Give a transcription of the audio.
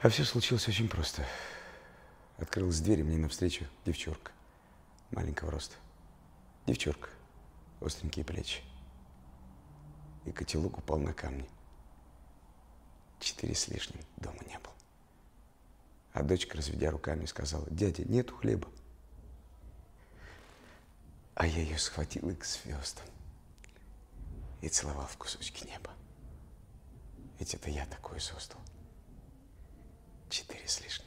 А все случилось очень просто. Открылась дверь, и мне навстречу девчурка маленького роста. Девчурка, остренькие плечи. И котелок упал на камни. 4 с лишним дома не было. А дочка, разведя руками, сказала: дядя, нету хлеба. А я ее схватил и к звездам. И целовал в кусочки неба. Ведь это я такое создал. 4 с лишним.